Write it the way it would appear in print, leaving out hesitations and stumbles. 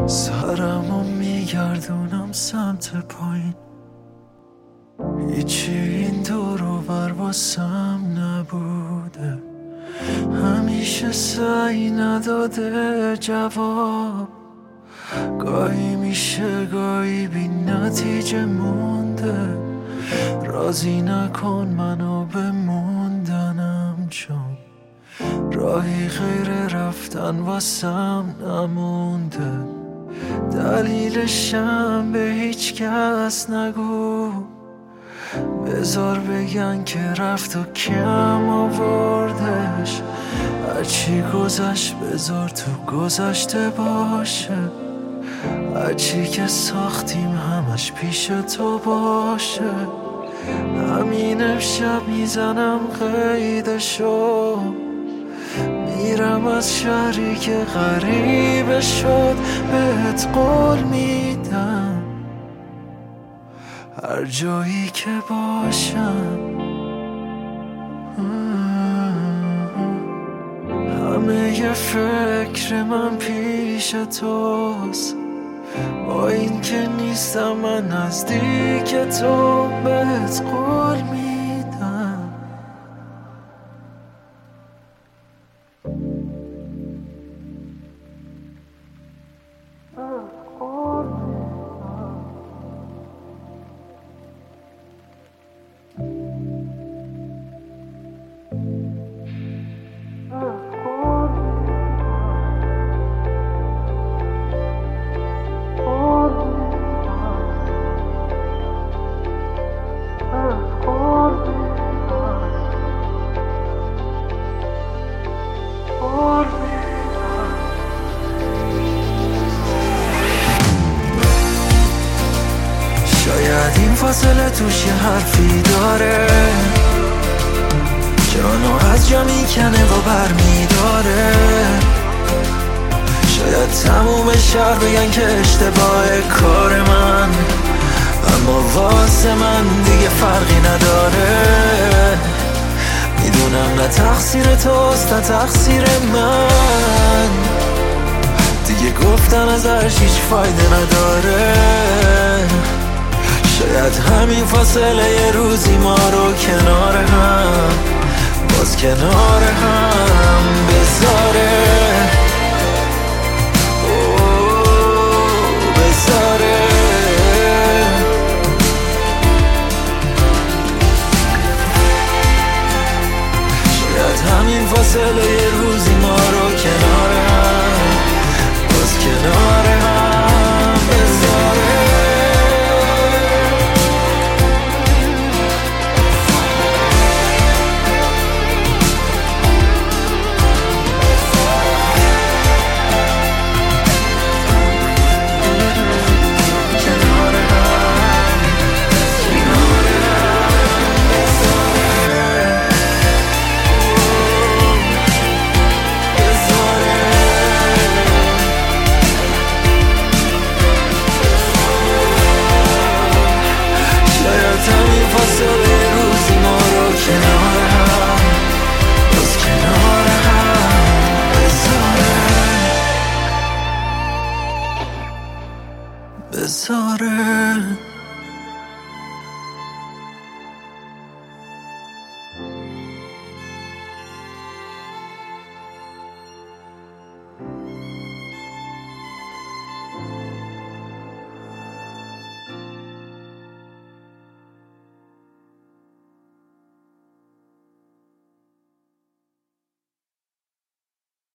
سرمو میگردونم سمت پایین، هیچی این دور و بر واسم نبوده، همیشه سعی نداده جواب، گاهی میشه گاهی بی نتیجه مونده، راضی نکن منو به موندنم، چون راهی غیر رفتن واسم نمونده، دلیلشم به هیچ کس نگو، بذار بگن که رفت و کم آوردش، هرچی گذشت بذار تو گذشته باشه، هرچی که ساختیم همش پیش تو باشه، همین امشب میزنم قیدشو، میرم از شهری که غریبه شد، بهت قول میدم هر جایی که باشم، همه ی فکر من پیش توست، با این که نیستم من نزدیک تو، بهت قول میدم. شاید این فاصله توش یه حرفی داره، جانو از جا میکنه و بر میداره، شاید تموم شهر بگن که اشتباه کار من، اما واسه من دیگه فرقی نداره، میدونم نه تقصیر توست نه تقصیر من، دیگه گفتن ازش هیچ فایده نداره، شاید همین فاصله یه روزی ما رو کنار هم، باز کنار هم بذاره، بذاره، شاید همین فاصله یه روزی ما رو کنار هم، باز کنار هم بذاره. بذاره